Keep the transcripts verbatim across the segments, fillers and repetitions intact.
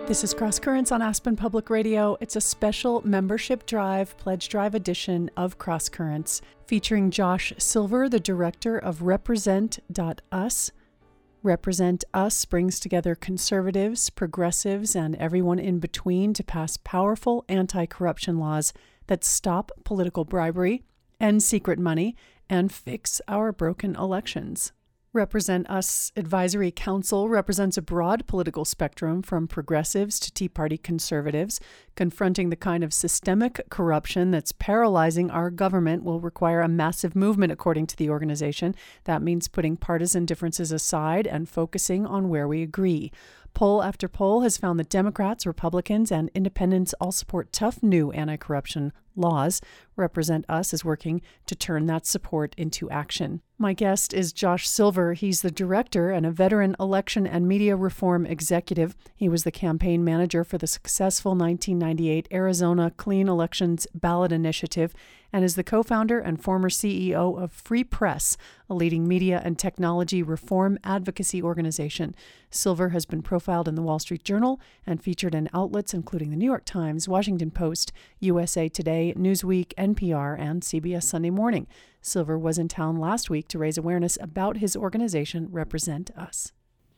This is Cross Currents on Aspen Public Radio. It's a special membership drive, pledge drive edition of Cross Currents, featuring Josh Silver, the director of Represent dot us. Represent Us brings together conservatives, progressives, and everyone in between to pass powerful anti-corruption laws that stop political bribery, end secret money, and fix our broken elections. Represent Us Advisory Council represents a broad political spectrum from progressives to Tea Party conservatives. Confronting the kind of systemic corruption that's paralyzing our government will require a massive movement, according to the organization. That means putting partisan differences aside and focusing on where we agree. Poll after poll has found that Democrats, Republicans, and independents all support tough new anti-corruption laws. Represent Us is working to turn that support into action. My guest is Josh Silver. He's the director and a veteran election and media reform executive. He was the campaign manager for the successful nineteen ninety-eight Arizona Clean Elections Ballot Initiative and is the co-founder and former C E O of Free Press, a leading media and technology reform advocacy organization. Silver has been profiled in the Wall Street Journal and featured in outlets including the New York Times, Washington Post, U S A Today, Newsweek, N P R, and C B S Sunday Morning. Silver was in town last week to raise awareness about his organization, Represent Us.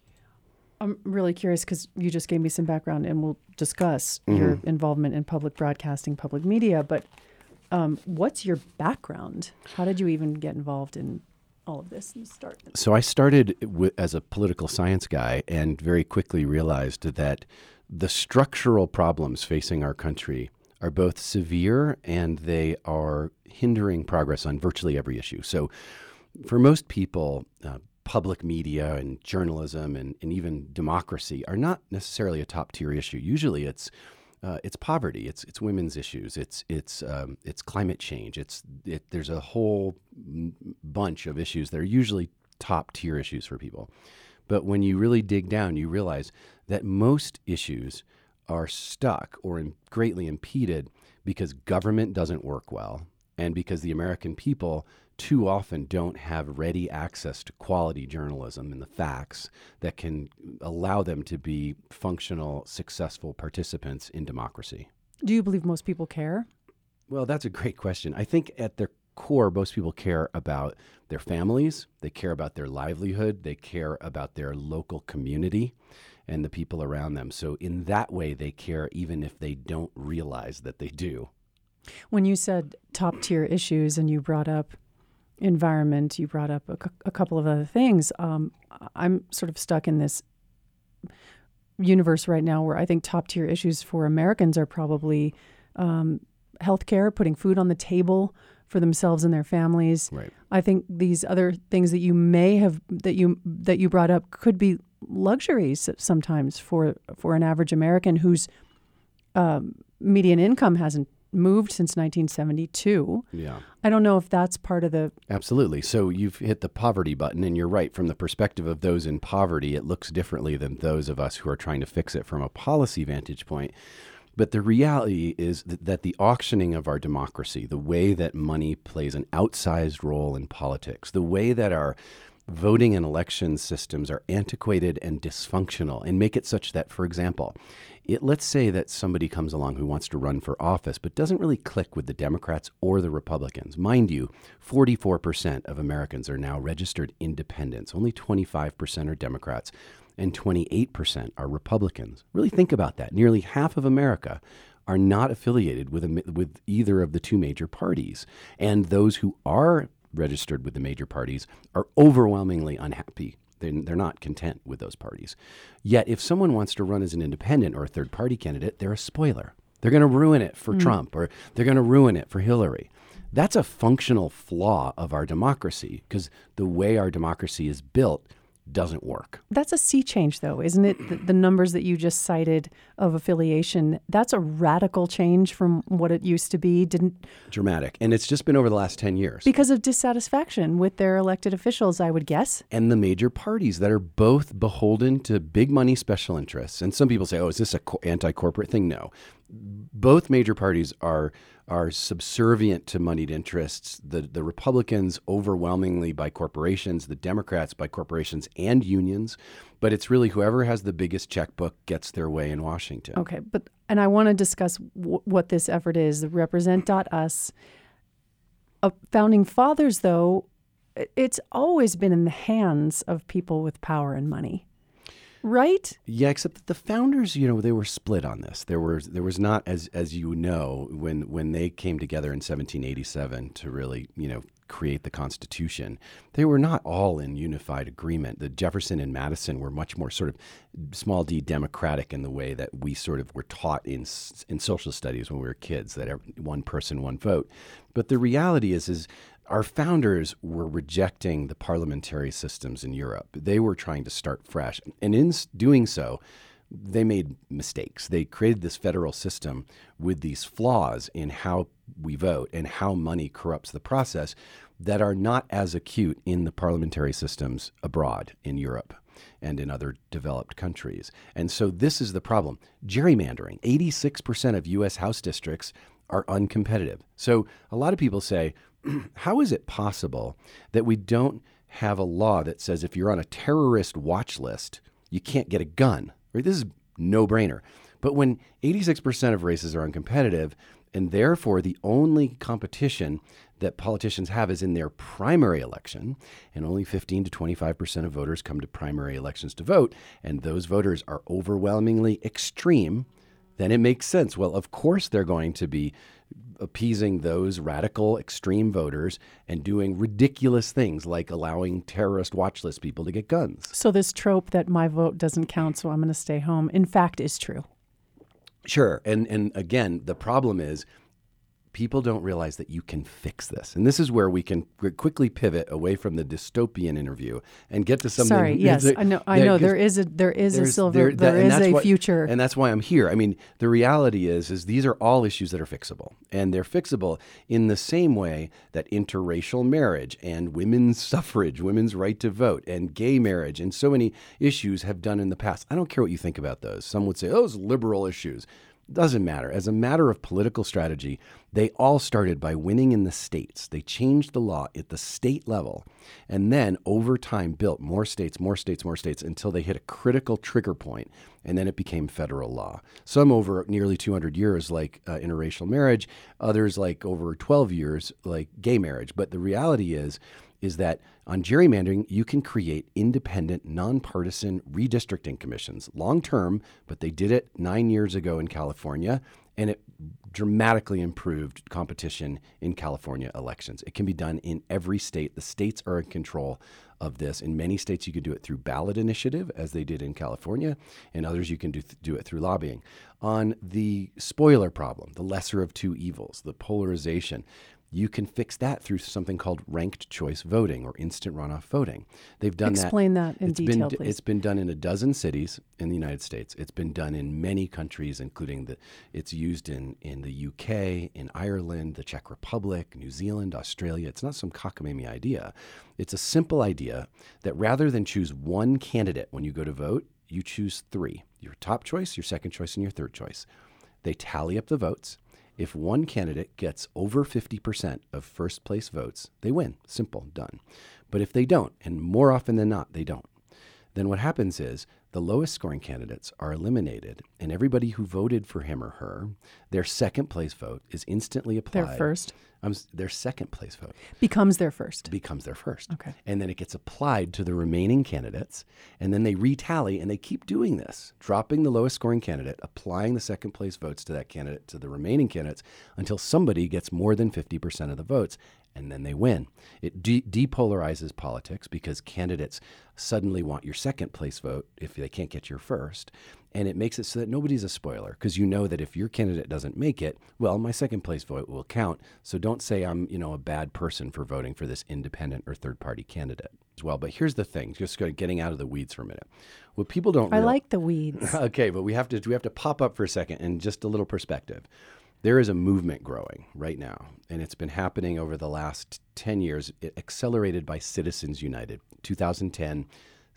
I'm really curious because you just gave me some background and we'll discuss mm-hmm. your involvement in public broadcasting, public media, but um, what's your background? How did you even get involved in all of this and start? So I started w- as a political science guy and very quickly realized that the structural problems facing our country are both severe and they are hindering progress on virtually every issue. So for most people, uh, public media and journalism and, and even democracy are not necessarily a top tier issue. Usually it's uh, it's poverty, it's it's women's issues, it's it's um, it's climate change. It's it, there's a whole bunch of issues that are usually top tier issues for people. But when you really dig down, you realize that most issues are stuck or in greatly impeded because government doesn't work well and because the American people too often don't have ready access to quality journalism and the facts that can allow them to be functional, successful participants in democracy. Do you believe most people care? Well, that's a great question. I think at their core, most people care about their families, they care about their livelihood, they care about their local community and the people around them. So in that way, they care even if they don't realize that they do. When you said top tier issues and you brought up environment, you brought up a, c- a couple of other things, um, I'm sort of stuck in this universe right now where I think top tier issues for Americans are probably um, healthcare, putting food on the table for themselves and their families. Right. I think these other things that you may have that you that you brought up could be luxuries sometimes for for an average American whose um, median income hasn't moved since nineteen seventy-two. Yeah. I don't know if that's part of the... Absolutely. So you've hit the poverty button, and you're right. From the perspective of those in poverty, it looks differently than those of us who are trying to fix it from a policy vantage point. But the reality is that, that the auctioning of our democracy, the way that money plays an outsized role in politics, the way that our voting and election systems are antiquated and dysfunctional and make it such that, for example, it, let's say that somebody comes along who wants to run for office but doesn't really click with the Democrats or the Republicans. Mind you, forty-four percent of Americans are now registered independents. Only twenty-five percent are Democrats and twenty-eight percent are Republicans. Really think about that. Nearly half of America are not affiliated with a, with either of the two major parties. And those who are registered with the major parties are overwhelmingly unhappy. They're, they're not content with those parties. Yet if someone wants to run as an independent or a third party candidate, they're a spoiler. They're going to ruin it for mm. Trump, or they're going to ruin it for Hillary. That's a functional flaw of our democracy because the way our democracy is built doesn't work. That's a sea change, though, isn't it? The, the numbers that you just cited of affiliation, that's a radical change from what it used to be. Didn't Dramatic. And it's just been over the last ten years. Because of dissatisfaction with their elected officials, I would guess. And the major parties that are both beholden to big money special interests. And some people say, oh, is this an co- anti-corporate thing? No. both major parties are are subservient to moneyed interests. The the Republicans overwhelmingly by corporations, the Democrats by corporations and unions. But it's really whoever has the biggest checkbook gets their way in Washington. Okay, but and I want to discuss w- what this effort is, the represent dot us. Uh, founding fathers, though, it's always been in the hands of people with power and money. Right? Yeah, except that the founders, you know, they were split on this. There was there was not, as as you know, when when they came together in seventeen eighty-seven to really, you know, create the Constitution, they were not all in unified agreement. The Jefferson and Madison were much more sort of small d democratic in the way that we sort of were taught in in social studies when we were kids, that every, one person, one vote. But the reality is, is our founders were rejecting the parliamentary systems in Europe. They were trying to start fresh. And in doing so, they made mistakes. They created this federal system with these flaws in how we vote and how money corrupts the process that are not as acute in the parliamentary systems abroad in Europe and in other developed countries. And so this is the problem. Gerrymandering. eighty-six percent of U S House districts are uncompetitive. So a lot of people say, how is it possible that we don't have a law that says if you're on a terrorist watch list, you can't get a gun? Right? This is no-brainer. But when eighty-six percent of races are uncompetitive, and therefore the only competition that politicians have is in their primary election, and only fifteen to twenty-five percent of voters come to primary elections to vote, and those voters are overwhelmingly extreme, then it makes sense. Well, of course they're going to be appeasing those radical extreme voters and doing ridiculous things like allowing terrorist watch list people to get guns. So this trope that my vote doesn't count, so I'm going to stay home, in fact, is true. Sure. And and again, the problem is people don't realize that you can fix this. And this is where we can quickly pivot away from the dystopian interview and get to something. Sorry, yes, I know. I know there is a there is a silver there, there is a what, future, and that's why I'm here. I mean, the reality is, is these are all issues that are fixable, and they're fixable in the same way that interracial marriage and women's suffrage, women's right to vote, and gay marriage, and so many issues have done in the past. I don't care what you think about those. Some would say, "Oh, those liberal issues." Doesn't matter. As a matter of political strategy, they all started by winning in the states. They changed the law at the state level and then over time built more states, more states, more states until they hit a critical trigger point, and then it became federal law. Some over nearly two hundred years like uh, interracial marriage, others like over twelve years like gay marriage. But the reality is, is that on gerrymandering, you can create independent, nonpartisan redistricting commissions, long-term, but they did it nine years ago in California, and it dramatically improved competition in California elections. It can be done in every state. The states are in control of this. In many states, you can do it through ballot initiative, as they did in California. In others, you can do, do it through lobbying. On the spoiler problem, the lesser of two evils, the polarization, you can fix that through something called ranked choice voting or instant runoff voting. They've done Explain that. Explain that in it's detail, been, please. It's been done in a dozen cities in the United States. It's been done in many countries, including the. It's used in, in the U K, in Ireland, the Czech Republic, New Zealand, Australia. It's not some cockamamie idea. It's a simple idea that rather than choose one candidate when you go to vote, you choose three: your top choice, your second choice, and your third choice. They tally up the votes. If one candidate gets over fifty percent of first place votes, they win. Simple, done. But if they don't, and more often than not, they don't, then what happens is the lowest scoring candidates are eliminated, and everybody who voted for him or her, their second place vote is instantly applied. Their first? Um, their second place vote. Becomes their first. Becomes their first. Okay. And then it gets applied to the remaining candidates, and then they retally, and they keep doing this, dropping the lowest scoring candidate, applying the second place votes to that candidate, to the remaining candidates, until somebody gets more than fifty percent of the votes, and then they win. It de- depolarizes politics because candidates suddenly want your second place vote if they can't get your first. And it makes it so that nobody's a spoiler, because you know that if your candidate doesn't make it, well, my second place vote will count. So don't say I'm, you know, a bad person for voting for this independent or third party candidate as well. But here's the thing, just getting out of the weeds for a minute. What people don't I real- like the weeds. Okay, but we have to we have to pop up for a second and just a little perspective. There is a movement growing right now, and it's been happening over the last ten years, accelerated by Citizens United. two thousand ten,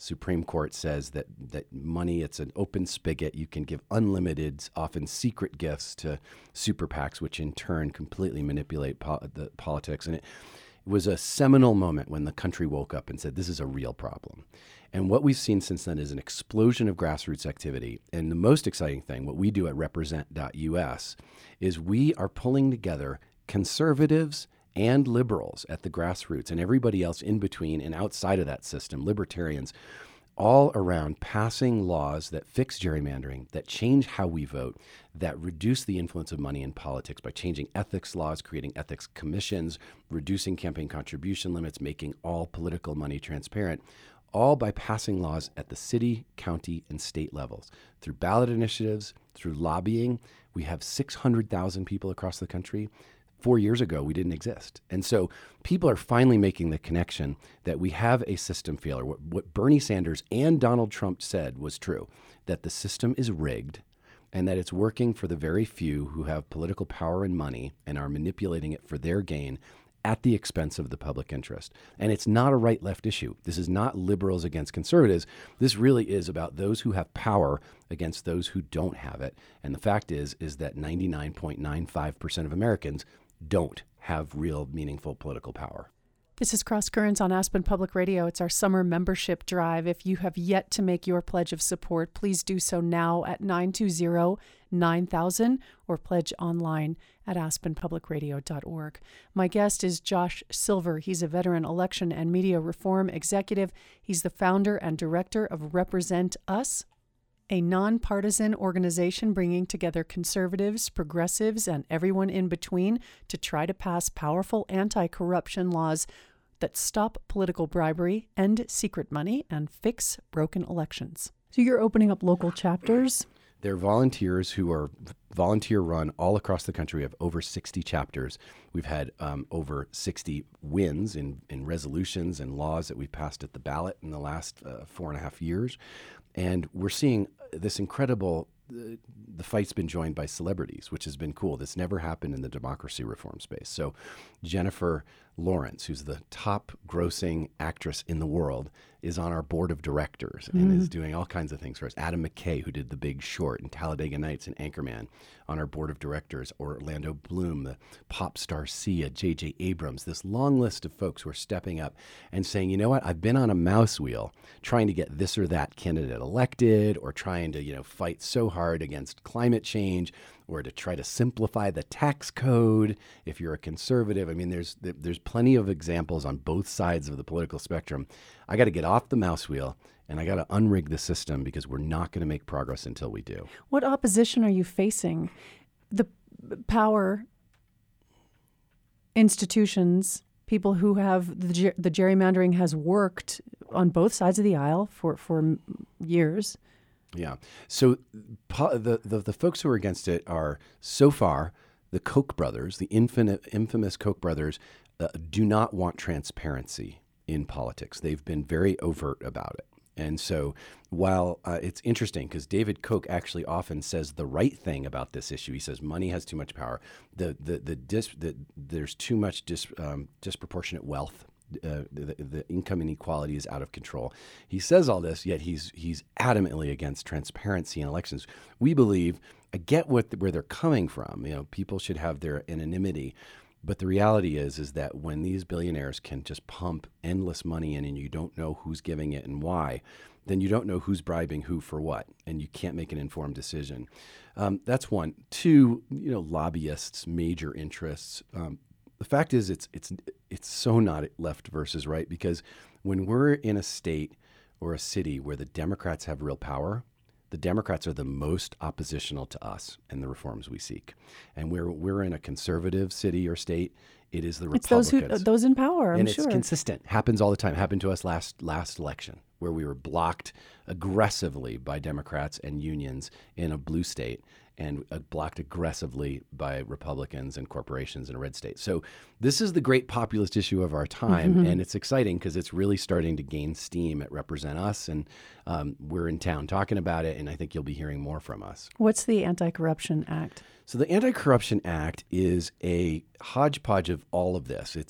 Supreme Court says that, that money, it's an open spigot. You can give unlimited, often secret gifts to super PACs, which in turn completely manipulate po- the politics. And it, it was a seminal moment when the country woke up and said, this is a real problem. And what we've seen since then is an explosion of grassroots activity. And the most exciting thing, what we do at represent dot U S, is we are pulling together conservatives and liberals at the grassroots and everybody else in between and outside of that system, libertarians, all around passing laws that fix gerrymandering, that change how we vote, that reduce the influence of money in politics by changing ethics laws, creating ethics commissions, reducing campaign contribution limits, making all political money transparent, all by passing laws at the city, county, and state levels. Through ballot initiatives, through lobbying, we have six hundred thousand people across the country. Four years ago, we didn't exist. And so people are finally making the connection that we have a system failure. What, what Bernie Sanders and Donald Trump said was true, that the system is rigged and that it's working for the very few who have political power and money and are manipulating it for their gain at the expense of the public interest. And it's not a right-left issue. This is not liberals against conservatives. This really is about those who have power against those who don't have it. And the fact is, is that ninety-nine point nine five percent of Americans don't have real meaningful political power. This is Cross Currents on Aspen Public Radio. It's our summer membership drive. If you have yet to make your pledge of support, please do so now at nine two zero, nine thousand or pledge online at aspen public radio dot org. My guest is Josh Silver. He's a veteran election and media reform executive. He's the founder and director of Represent Us, a nonpartisan organization bringing together conservatives, progressives, and everyone in between to try to pass powerful anti-corruption laws that stop political bribery, end secret money, and fix broken elections. So you're opening up local chapters? They're volunteers who are volunteer run all across the country. We have over sixty chapters. We've had um, over sixty wins in, in resolutions and laws that we've passed at the ballot in the last uh, four and a half years. And we're seeing this incredible, uh, the fight's been joined by celebrities, which has been cool. This never happened in the democracy reform space. So Jennifer Lawrence, who's the top grossing actress in the world, is on our board of directors and mm. is doing all kinds of things for us. Adam McKay, who did The Big Short and Talladega Nights and Anchorman, on our board of directors. Orlando Bloom, the pop star Sia, J J Abrams, this long list of folks who are stepping up and saying, you know what, I've been on a mouse wheel trying to get this or that candidate elected, or trying to, you know, fight so hard against climate change, or to try to simplify the tax code if you're a conservative. I mean, there's there's plenty of examples on both sides of the political spectrum. I got to get off the mouse wheel and I got to unrig the system because we're not going to make progress until we do. What opposition are you facing? The power institutions, people who have the, the gerrymandering has worked on both sides of the aisle for, for years. Yeah. So po- the, the the folks who are against it are, so far, the Koch brothers, the infinite, infamous Koch brothers, uh, do not want transparency in politics. They've been very overt about it. And so while uh, it's interesting because David Koch actually often says the right thing about this issue, he says money has too much power. The the the, dis, the there's too much dis, um, disproportionate wealth. Uh, the, the income inequality is out of control. He says all this, yet he's he's adamantly against transparency in elections. We believe, I get what where they're coming from. You know, people should have their anonymity, but the reality is is that when these billionaires can just pump endless money in, and you don't know who's giving it and why, then you don't know who's bribing who for what, and you can't make an informed decision. Um, that's one. Two, you know, lobbyists, major interests. Um, The fact is, it's it's it's so not left versus right, because when we're in a state or a city where the Democrats have real power, the Democrats are the most oppositional to us and the reforms we seek. And we're we're in a conservative city or state, it is the it's Republicans. It's those who those in power. I'm and sure. It's consistent. Happens all the time. Happened to us last last election, where we were blocked aggressively by Democrats and unions in a blue state, and blocked aggressively by Republicans and corporations in a red state. So this is the great populist issue of our time, mm-hmm. and it's exciting because it's really starting to gain steam at Represent Us, and um, we're in town talking about it, and I think you'll be hearing more from us. What's the Anti-Corruption Act? So the Anti-Corruption Act is a hodgepodge of all of this. It's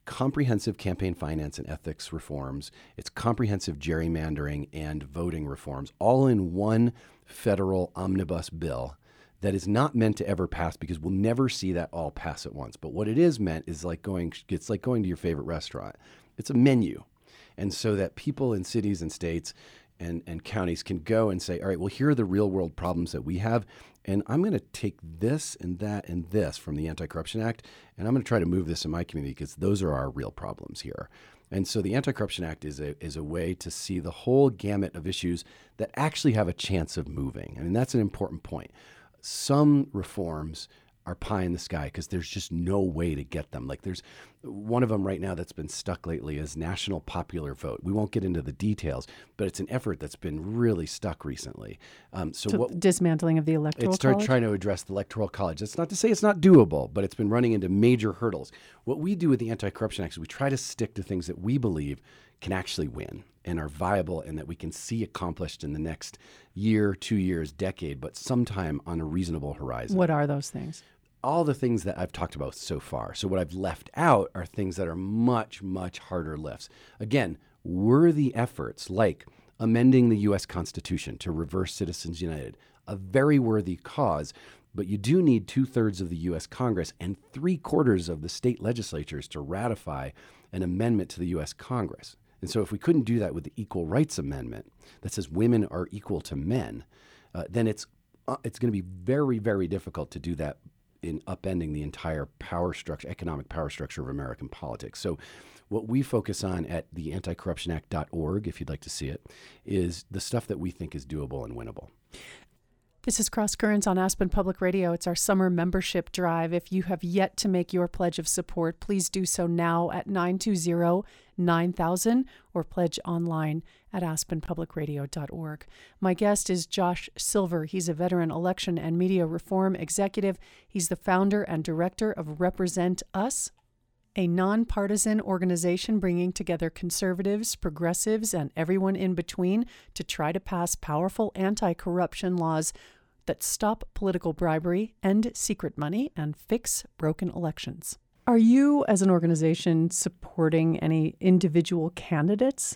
comprehensive campaign finance and ethics reforms. It's comprehensive gerrymandering and voting reforms, all in one federal omnibus bill that is not meant to ever pass, because we'll never see that all pass at once. But what it is meant is like going, it's like going to your favorite restaurant. It's a menu. And so that people in cities and states and, and counties can go and say, all right, well, here are the real world problems that we have. And I'm going to take this and that and this from the Anti-Corruption Act, and I'm going to try to move this in my community because those are our real problems here. And so the Anti-Corruption Act is a is a way to see the whole gamut of issues that actually have a chance of moving. I mean, that's an important point. Some reforms are pie in the sky because there's just no way to get them. Like there's one of them right now that's been stuck lately is national popular vote. We won't get into the details, but it's an effort that's been really stuck recently. Um, so, so what dismantling of the electoral it's start college? trying to address the electoral college. That's not to say it's not doable, but it's been running into major hurdles. What we do with the Anti-Corruption Act is we try to stick to things that we believe can actually win and are viable and that we can see accomplished in the next year, two years, decade, but sometime on a reasonable horizon. What are those things? All the things that I've talked about so far. So what I've left out are things that are much, much harder lifts. Again, worthy efforts like amending the U S Constitution to reverse Citizens United, a very worthy cause, but you do need two-thirds of the U S Congress and three-quarters of the state legislatures to ratify an amendment to the U S Congress. And so if we couldn't do that with the Equal Rights Amendment that says women are equal to men, uh, then it's uh, it's going to be very, very difficult to do that in upending the entire power structure, economic power structure of American politics. So what we focus on at the anti corruption act dot org, if you'd like to see it, is the stuff that we think is doable and winnable. This is Cross Currents on Aspen Public Radio. It's our summer membership drive. If you have yet to make your pledge of support, please do so now at nine two zero, nine thousand or pledge online at aspen public radio dot org. My guest is Josh Silver. He's a veteran election and media reform executive. He's the founder and director of Represent Us, a nonpartisan organization bringing together conservatives, progressives, and everyone in between to try to pass powerful anti-corruption laws that stop political bribery, end secret money, and fix broken elections. Are you, as an organization, supporting any individual candidates?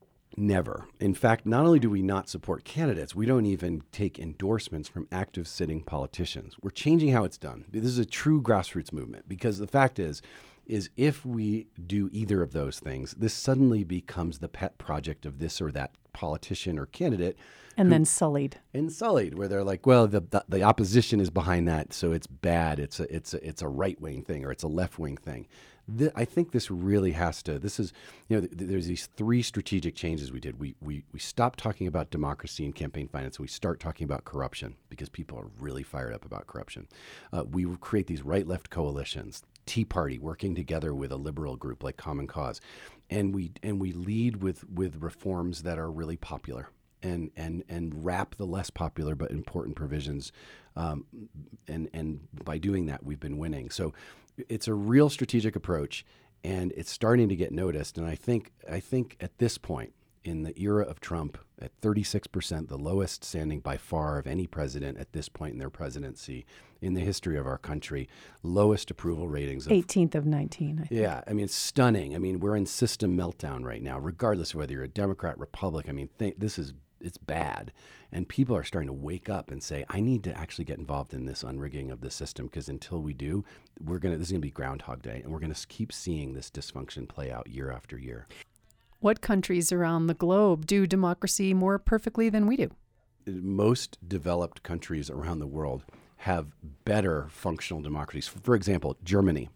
Never. In fact, not only do we not support candidates, we don't even take endorsements from active sitting politicians. We're changing how it's done. This is a true grassroots movement because the fact is, is if we do either of those things, this suddenly becomes the pet project of this or that politician or candidate. And who, then sullied. And sullied, where they're like, well, the, the the opposition is behind that, so it's bad. It's a it's a, it's a right wing thing or it's a left wing thing. The, I think this really has to. This is, you know, th- there's these three strategic changes we did. We we we stopped talking about democracy and campaign finance, and we start talking about corruption because people are really fired up about corruption. Uh, we create these right-left coalitions. Tea Party working together with a liberal group like Common Cause, and we and we lead with with reforms that are really popular. And, and and wrap the less popular but important provisions, um, and and by doing that, we've been winning. So it's a real strategic approach, and it's starting to get noticed. And I think I think at this point in the era of Trump, at thirty-six percent, the lowest standing by far of any president at this point in their presidency in the history of our country, lowest approval ratings. Of, eighteenth of nineteen, I think. Yeah, I mean, it's stunning. I mean, we're in system meltdown right now, regardless of whether you're a Democrat, Republican. I mean, th- this is it's bad. And people are starting to wake up and say, I need to actually get involved in this unrigging of the system, because until we do, we're going to, this is going to be Groundhog Day, and we're going to keep seeing this dysfunction play out year after year. What countries around the globe do democracy more perfectly than we do? Most developed countries around the world have better functional democracies. For example, Germany.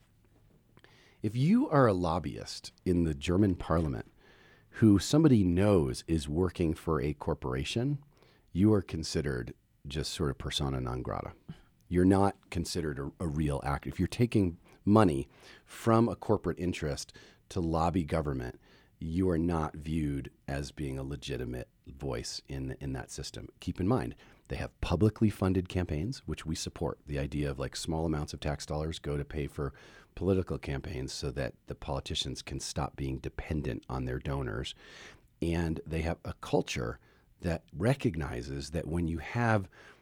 If you are a lobbyist in the German parliament who somebody knows is working for a corporation, you are considered just sort of persona non grata. You're not considered a, a real actor. If you're taking money from a corporate interest to lobby government, you are not viewed as being a legitimate voice in in that system. Keep in mind, they have publicly funded campaigns, which we support. The idea of like small amounts of tax dollars go to pay for political campaigns so that the politicians can stop being dependent on their donors. And they have a culture that recognizes that when you have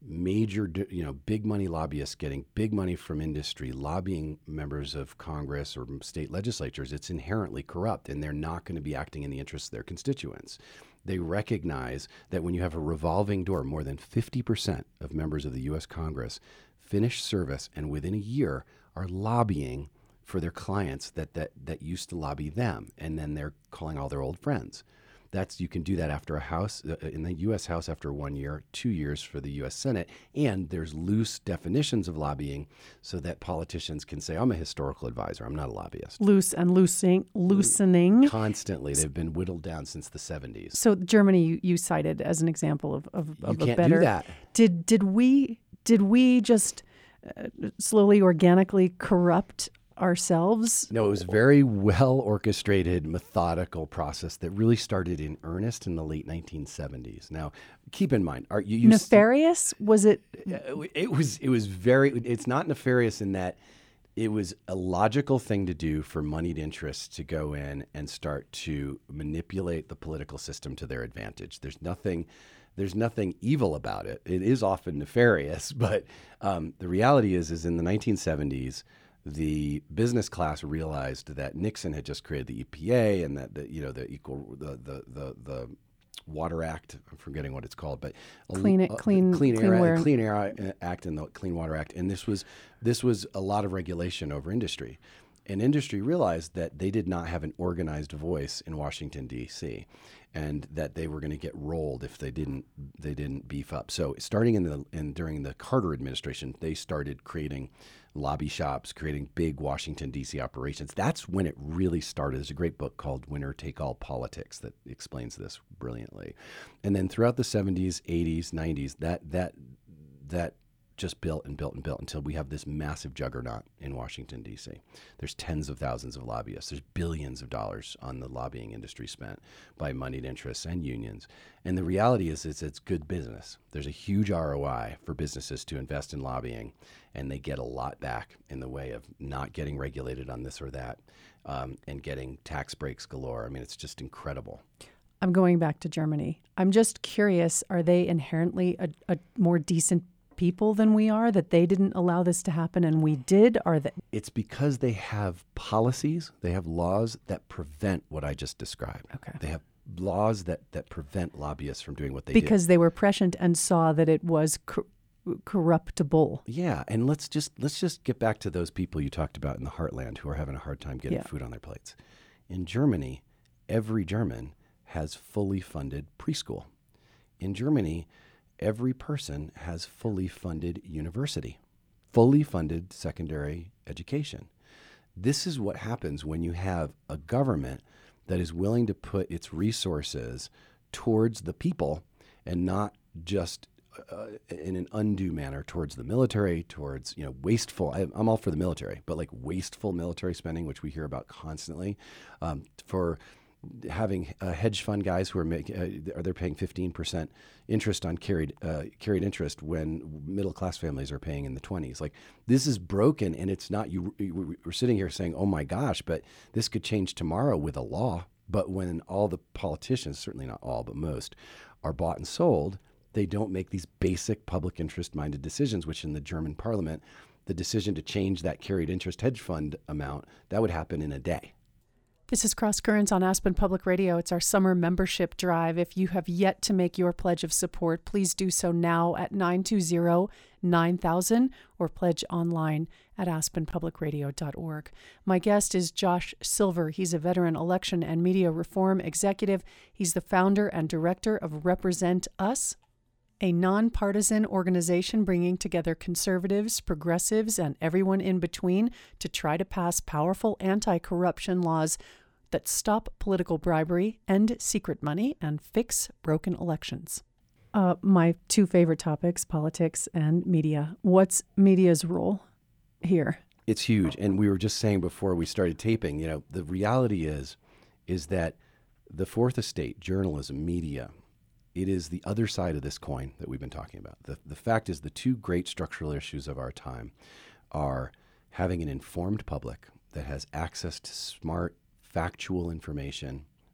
major, you know, big money lobbyists getting big money from industry, lobbying members of Congress or state legislatures, it's inherently corrupt, and they're not going to be acting in the interests of their constituents. They recognize that when you have a revolving door, more than fifty percent of members of the U S Congress finish service and within a year are lobbying for their clients that, that, that used to lobby them, and then they're calling all their old friends. That's, you can do that after a House, uh, in the U S House after one year, two years for the U S Senate. And there's loose definitions of lobbying so that politicians can say, I'm a historical advisor, I'm not a lobbyist. Loose and loosening. loosening. Constantly. They've been whittled down since the seventies. So Germany, you, you cited as an example of, of, of you can't a better. do that. Did, did, we, did we just uh, slowly, organically corrupt ourselves? No, it was a very well orchestrated, methodical process that really started in earnest in the late nineteen seventies. Now, keep in mind, are you, you nefarious? S- was it? It was. It was very. It's not nefarious in that it was a logical thing to do for moneyed interests to go in and start to manipulate the political system to their advantage. There's nothing. There's nothing evil about it. It is often nefarious, but um, the reality is, is in the nineteen seventies. The business class realized that Nixon had just created the E P A and that the, you know, the equal the, the the the Water Act. I'm forgetting what it's called, but clean it, uh, clean, clean, clean air, air. Clean Air Act and the Clean Water Act, and this was this was a lot of regulation over industry, and industry realized that they did not have an organized voice in Washington D C, and that they were going to get rolled if they didn't they didn't beef up. So starting in the in during the Carter administration, they started creating lobby shops, creating big Washington, D C operations. That's when it really started. There's a great book called Winner Take All Politics that explains this brilliantly. And then throughout the seventies, eighties, nineties, that that that just built and built and built until we have this massive juggernaut in Washington, D C. There's tens of thousands of lobbyists. There's billions of dollars on the lobbying industry spent by moneyed interests and unions. And the reality is, is it's good business. There's a huge R O I for businesses to invest in lobbying, and they get a lot back in the way of not getting regulated on this or that, um, and getting tax breaks galore. I mean, it's just incredible. I'm going back to Germany. I'm just curious, are they inherently a, a more decent people than we are, that they didn't allow this to happen and we did? Are they? It's because they have policies, they have laws that prevent what I just described. Okay. They have laws that, that prevent lobbyists from doing what they because do. Because they were prescient and saw that it was cor- corruptible. Yeah, and let's just let's just get back to those people you talked about in the heartland who are having a hard time getting Yeah. food on their plates. In Germany, every German has fully funded preschool. In Germany, every person has fully funded university, fully funded secondary education. This is what happens when you have a government that is willing to put its resources towards the people and not just uh, in an undue manner towards the military, towards, you know, wasteful. I, I'm all for the military, but like wasteful military spending, which we hear about constantly, um, for having uh, hedge fund guys who are making, uh, they're paying fifteen percent interest on carried uh, carried interest when middle class families are paying in the twenties. Like, this is broken, and it's not. You, you we're sitting here saying, "Oh my gosh," but this could change tomorrow with a law. But when all the politicians, certainly not all, but most, are bought and sold, they don't make these basic public interest minded decisions. Which in the German Parliament, the decision to change that carried interest hedge fund amount, that would happen in a day. This is Cross Currents on Aspen Public Radio. It's our summer membership drive. If you have yet to make your pledge of support, please do so now at nine two zero, nine thousand or pledge online at aspen public radio dot org. My guest is Josh Silver. He's a veteran election and media reform executive. He's the founder and director of Represent Us, a nonpartisan organization bringing together conservatives, progressives, and everyone in between to try to pass powerful anti-corruption laws that stop political bribery, end secret money, and fix broken elections. Uh, my two favorite topics, politics and media. What's media's role here? It's huge. And we were just saying before we started taping, you know, the reality is, is that the fourth estate, journalism, media, it is the other side of this coin that we've been talking about. The, the fact is, the two great structural issues of our time are having an informed public that has access to smart, factual information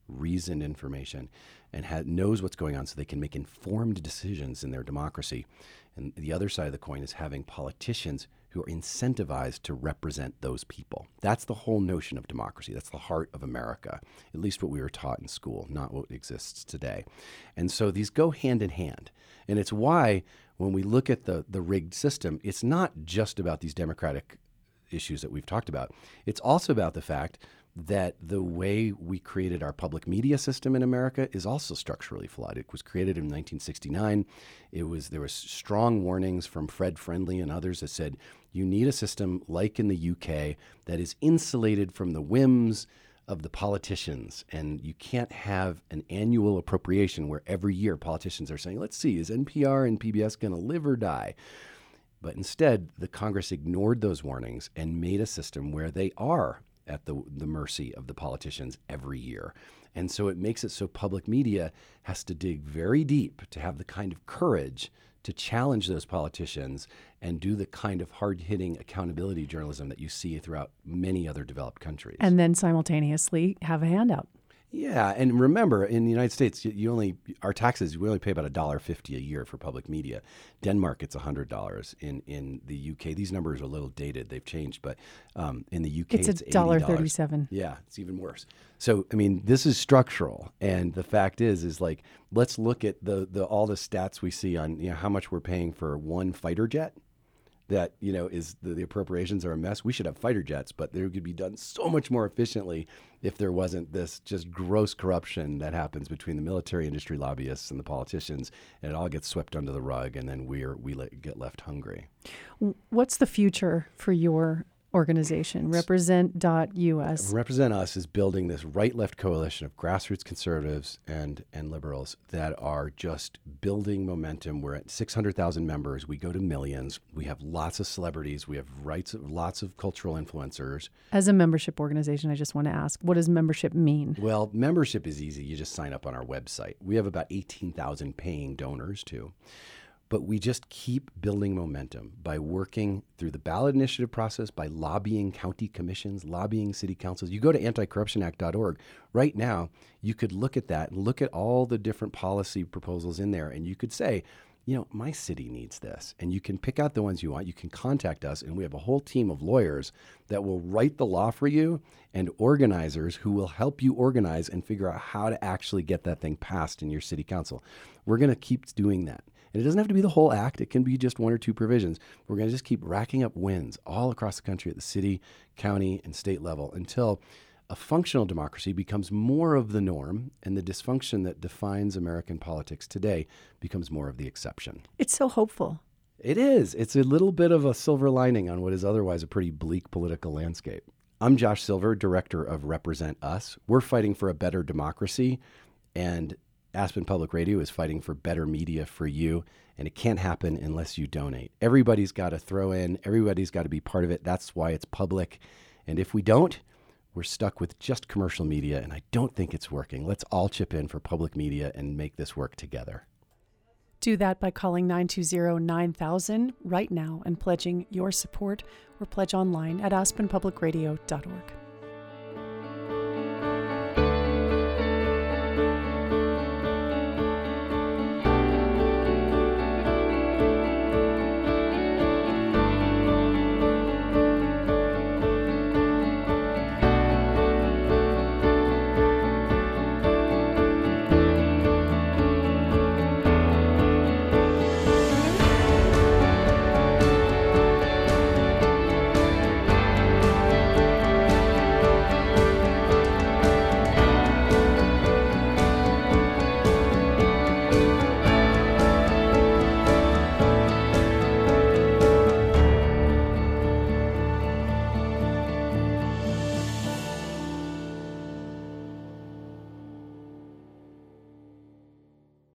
reasoned information, and ha- knows what's going on so they can make informed decisions in their democracy. And the other side of the coin is having politicians who are incentivized to represent those people. That's the whole notion of democracy. That's the heart of America, at least what we were taught in school, not what exists today. And so these go hand in hand. And it's why when we look at the, the rigged system, it's not just about these democratic issues that we've talked about. It's also about the fact that the way we created our public media system in America is also structurally flawed. It was created in nineteen sixty-nine. It was there was strong warnings from Fred Friendly and others that said you need a system like in the U K that is insulated from the whims of the politicians, and you can't have an annual appropriation where every year politicians are saying, let's see, is N P R and P B S going to live or die? But instead, the Congress ignored those warnings and made a system where they are at the, the mercy of the politicians every year. And so it makes it so public media has to dig very deep to have the kind of courage to challenge those politicians and do the kind of hard-hitting accountability journalism that you see throughout many other developed countries. And then simultaneously have a handout. Yeah, and remember, in the United States, you, you only our taxes we only pay about a dollar fifty a year for public media. Denmark, it's a hundred dollars. In in the U K, these numbers are a little dated; they've changed. But um, in the U K, it's it's a dollar thirty-seven. Yeah, it's even worse. So, I mean, this is structural, and the fact is, is like let's look at the the all the stats we see on you know how much we're paying for one fighter jet. That, you know, is the, the appropriations are a mess. We should have fighter jets, but they could be done so much more efficiently if there wasn't this just gross corruption that happens between the military industry lobbyists and the politicians, and it all gets swept under the rug, and then we're we let, get left hungry. What's the future for your organization, represent dot U S? Represent Us is building this right-left coalition of grassroots conservatives and, and liberals that are just building momentum. We're at six hundred thousand members. We go to millions. We have lots of celebrities. We have rights, lots of cultural influencers. As a membership organization, I just want to ask, what does membership mean? Well, membership is easy. You just sign up on our website. We have about eighteen thousand paying donors, too. But we just keep building momentum by working through the ballot initiative process, by lobbying county commissions, lobbying city councils. You go to anti corruption act dot org. Right now, you could look at that and look at all the different policy proposals in there, and you could say, you know, my city needs this. And you can pick out the ones you want. You can contact us, and we have a whole team of lawyers that will write the law for you and organizers who will help you organize and figure out how to actually get that thing passed in your city council. We're going to keep doing that. And it doesn't have to be the whole act. It can be just one or two provisions. We're going to just keep racking up wins all across the country at the city, county, and state level until a functional democracy becomes more of the norm and the dysfunction that defines American politics today becomes more of the exception. It's so hopeful. It is. It's a little bit of a silver lining on what is otherwise a pretty bleak political landscape. I'm Josh Silver, director of Represent Us. We're fighting for a better democracy, and Aspen Public Radio is fighting for better media for you, and it can't happen unless you donate. Everybody's got to throw in. Everybody's got to be part of it. That's why it's public. And if we don't, we're stuck with just commercial media, and I don't think it's working. Let's all chip in for public media and make this work together. Do that by calling nine two zero, nine thousand right now and pledging your support, or pledge online at aspen public radio dot org.